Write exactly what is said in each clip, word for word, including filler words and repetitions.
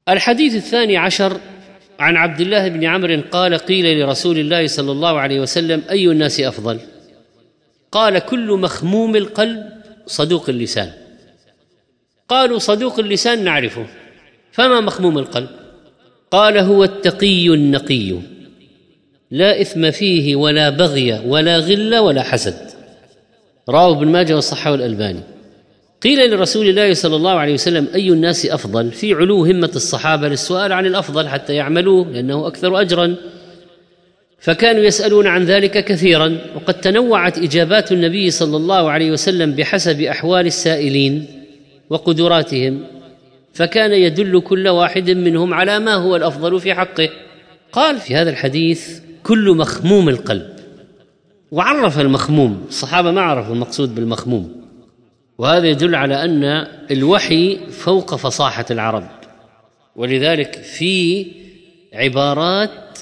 الحديث الثاني عشر عن عبد الله بن عمرو قال: قيل لرسول الله صلى الله عليه وسلم: أي الناس أفضل؟ قال: كل مخموم القلب صدوق اللسان. قالوا: صدوق اللسان نعرفه، فما مخموم القلب؟ قال: هو التقي النقي، لا إثم فيه ولا بغي ولا غل ولا حسد. رواه ابن ماجه وصححه الألباني. قيل لرسول الله صلى الله عليه وسلم: أي الناس أفضل؟ في علو همة الصحابة للسؤال عن الأفضل حتى يعملوه، لأنه أكثر أجرا، فكانوا يسألون عن ذلك كثيرا. وقد تنوعت إجابات النبي صلى الله عليه وسلم بحسب أحوال السائلين وقدراتهم، فكان يدل كل واحد منهم على ما هو الأفضل في حقه. قال في هذا الحديث: كل مخموم القلب، وعرف المخموم. الصحابة ما عرفوا المقصود بالمخموم، وهذا يدل على أن الوحي فوق فصاحة العرب، ولذلك في عبارات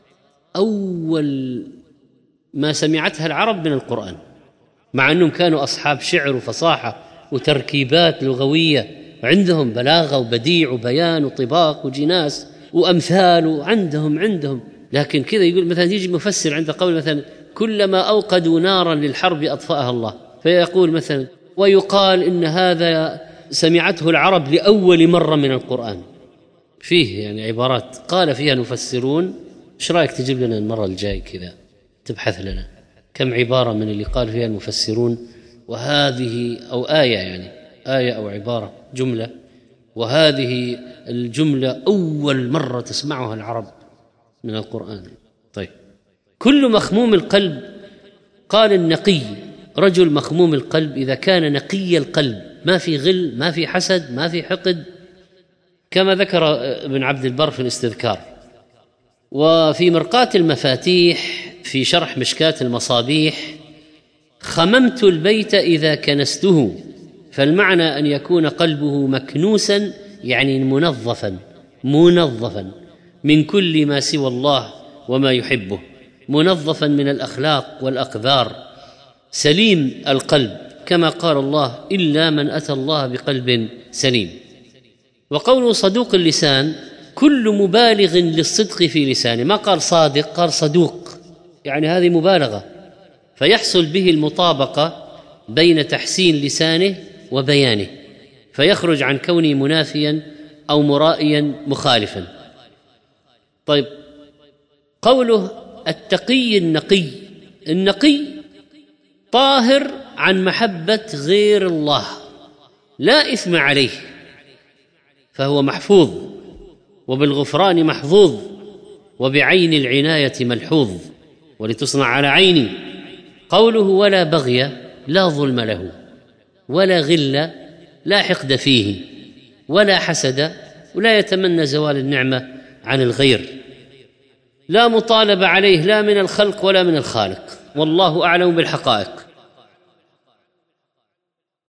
أول ما سمعتها العرب من القرآن، مع أنهم كانوا أصحاب شعر وفصاحة وتركيبات لغوية، عندهم بلاغة وبديع وبيان وطباق وجناس وأمثال، وعندهم عندهم لكن كذا يقول مثلا، يجي مفسر عند قول مثلا: كلما أوقدوا نارا للحرب أطفأها الله، فيقول مثلا: ويقال إن هذا سمعته العرب لأول مرة من القرآن. فيه يعني عبارات قال فيها المفسرون. ايش رايك تجيب لنا المرة الجاي كذا تبحث لنا كم عبارة من اللي قال فيها المفسرون، وهذه أو آية، يعني آية أو عبارة جملة، وهذه الجملة أول مرة تسمعها العرب من القرآن. طيب، كل مخموم القلب. قال: النقي، رجل مخموم القلب إذا كان نقي القلب، ما في غل، ما في حسد، ما في حقد، كما ذكر ابن عبد البر في الاستذكار. وفي مرقاة المفاتيح في شرح مشكاة المصابيح: خممت البيت إذا كنسته، فالمعنى أن يكون قلبه مكنوسا، يعني منظفا منظفا من كل ما سوى الله وما يحبه، منظفا من الأخلاق والأقذار، سليم القلب، كما قال الله: إلا من أتى الله بقلب سليم. وقوله صدوق اللسان: كل مبالغ للصدق في لسانه، ما قال صادق، قال صدوق، يعني هذه مبالغة، فيحصل به المطابقة بين تحسين لسانه وبيانه، فيخرج عن كونه منافيا أو مرائيا مخالفا. طيب، قوله التقي النقي، النقي طاهر عن محبة غير الله، لا إثم عليه، فهو محفوظ، وبالغفران محظوظ، وبعين العناية ملحوظ، ولتصنع على عيني. قوله ولا بغي، لا ظلم له، ولا غل، لا حقد فيه، ولا حسد، ولا يتمنى زوال النعمة عن الغير، لا مطالبة عليه لا من الخلق ولا من الخالق، والله أعلم بالحقائق.